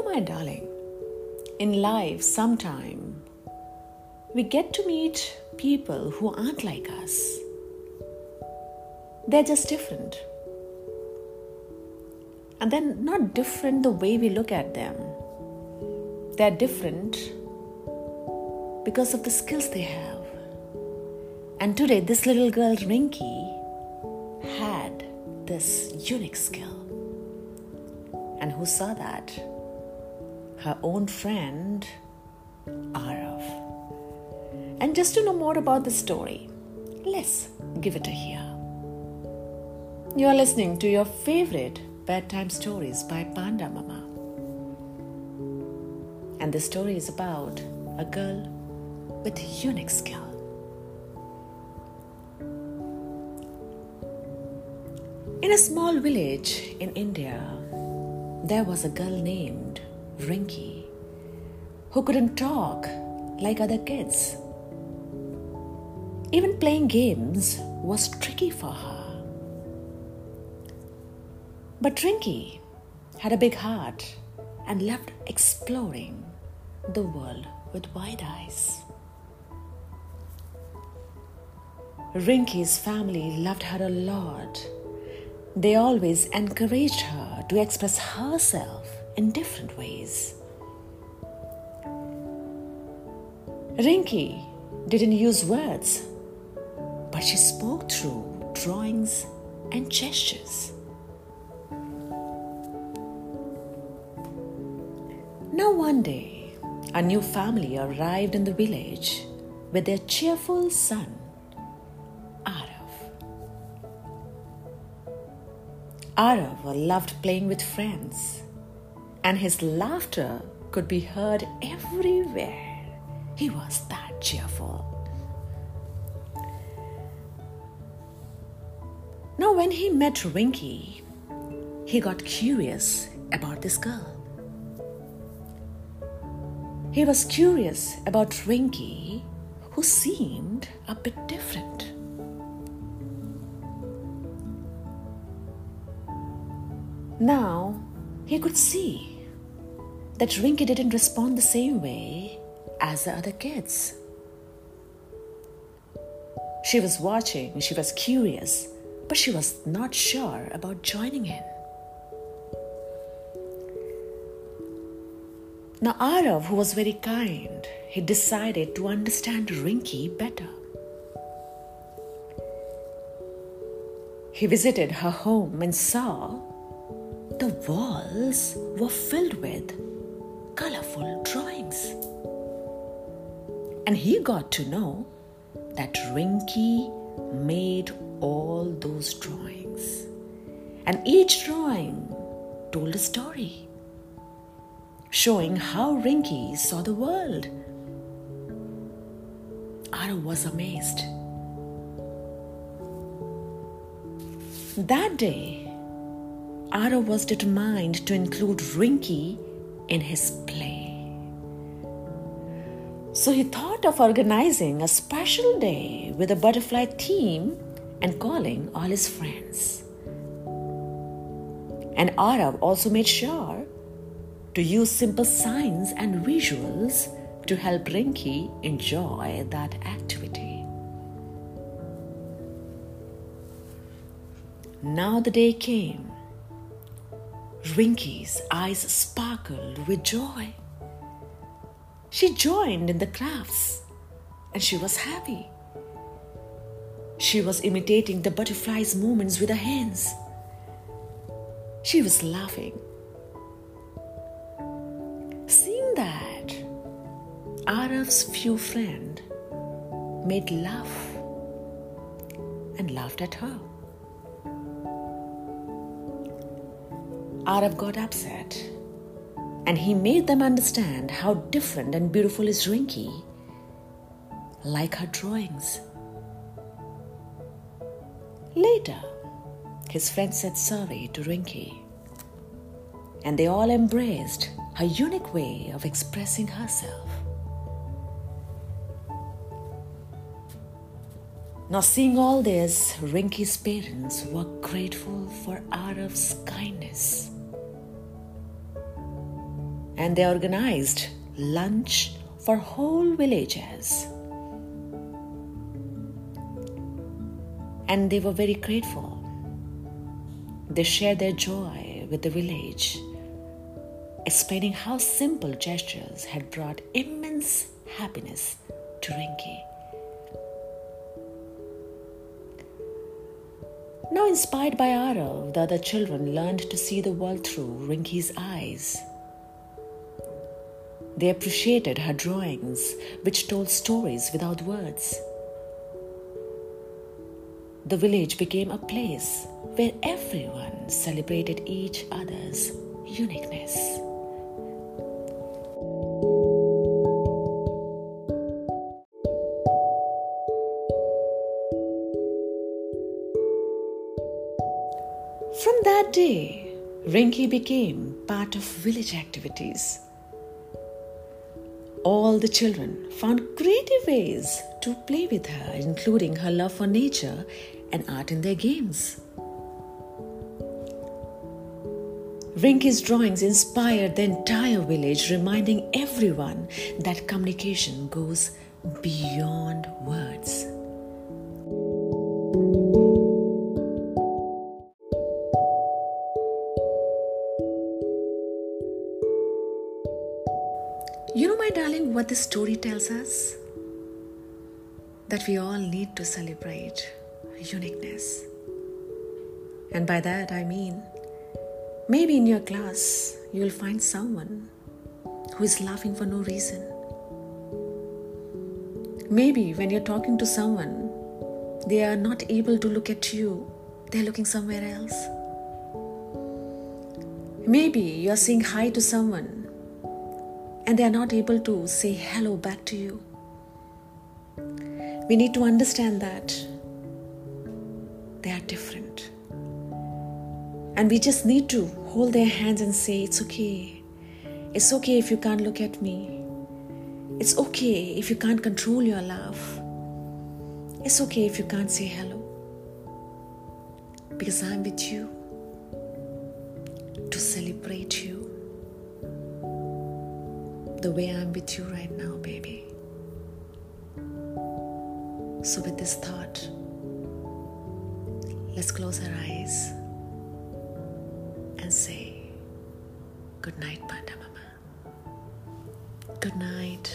my darling, in life sometime we get to meet people who aren't like us. They're just different. And they're not different the way we look at them. They're different because of the skills they have. And today, this little girl, Rinky, had this unique skill. And who saw that? Her own friend, Arav. And just to know more about the story, let's give it a hear. You are listening to your favorite bedtime stories by Panda Mama. And the story is about a girl with a unique skill. In a small village in India, there was a girl named Rinky who couldn't talk like other kids. Even playing games was tricky for her. But Rinky had a big heart and loved exploring the world with wide eyes. Rinky's family loved her a lot. They always encouraged her to express herself in different ways. Rinky didn't use words, but she spoke through drawings and gestures. Now one day, a new family arrived in the village with their cheerful son, Arav. Arav loved playing with friends, and his laughter could be heard everywhere. He was that cheerful. Now when he met Rinky, he got curious about this girl. He was curious about Rinky, who seemed a bit different. Now he could see that Rinky didn't respond the same way as the other kids. She was watching, she was curious, but she was not sure about joining in. Now Arav, who was very kind, he decided to understand Rinky better. He visited her home and saw the walls were filled with colorful drawings. And he got to know that Rinky made all those drawings. And each drawing told a story, showing how Rinky saw the world. Arav was amazed. That day, Arav was determined to include Rinky in his play. So he thought of organizing a special day with a butterfly theme and calling all his friends. And Arav also made sure to use simple signs and visuals to help Rinky enjoy that activity. Now the day came. Rinky's eyes sparkled with joy. She joined in the crafts and she was happy. She was imitating the butterfly's movements with her hands. She was laughing. Seeing that, Arav's few friend made laugh and laughed at her. Arav got upset and he made them understand how different and beautiful is Rinky, like her drawings. Later, his friends said sorry to Rinky and they all embraced her unique way of expressing herself. Now seeing all this, Rinky's parents were grateful for Arav's kindness. and they organized lunch for whole villages. And they were very grateful. They shared their joy with the village, explaining how simple gestures had brought immense happiness to Rinki. Now, inspired by Arav, the other children learned to see the world through Rinki's eyes. They appreciated her drawings, which told stories without words. The village became a place where everyone celebrated each other's uniqueness. From that day, Rinki became part of village activities. All the children found creative ways to play with her, including her love for nature and art in their games. Rinki's drawings inspired the entire village, reminding everyone that communication goes beyond words. You know, my darling, what this story tells us? That we all need to celebrate uniqueness. And by that I mean, maybe in your class you will find someone who is laughing for no reason. Maybe when you're talking to someone, they are not able to look at you, they're looking somewhere else. Maybe you're saying hi to someone and they are not able to say hello back to you. We need to understand that they are different. And we just need to hold their hands and say, it's okay. It's okay if you can't look at me. It's okay if you can't control your laugh. It's okay if you can't say hello. Because I'm with you to celebrate you the way I'm with you right now, baby. So with this thought, let's close our eyes and say, good night, Panda Mama. Good night.